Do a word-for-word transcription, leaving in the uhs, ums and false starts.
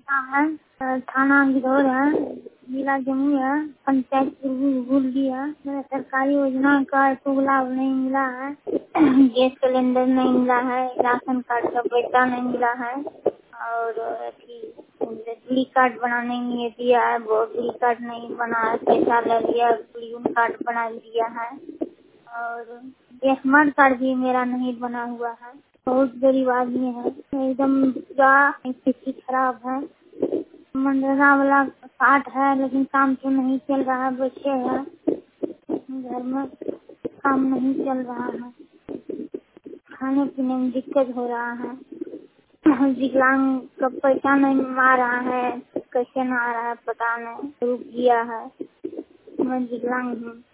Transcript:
हाँ है, अ, थाना गिरौर है, जिला जमुई है, पंचायत गुलडी है। मेरा सरकारी योजना का कोई लाभ नहीं मिला है। गैस सिलेंडर नहीं मिला है, राशन कार्ड का पैसा नहीं मिला है और अथी बिजली कार्ड बनाने के लिए दिया है, वो बिजली कार्ड नहीं बना है, पैसा ले लिया, बिजली कार्ड बना दिया है और स्मार्ट कार्ड भी मेरा नहीं बना हुआ है। बहुत गरीब आदमी है, एकदम पूरा स्थिति खराब है। मनरेगा वाला कार्ड है लेकिन काम तो नहीं चल रहा है, बच्चे हैं घर में, काम नहीं चल रहा है, खाने पीने में दिक्कत हो रहा है। विकलांग का पैसा नहीं आ रहा है, कैसे ना आ रहा है पता नहीं, रुक गया है। मैं विकलांग हूँ।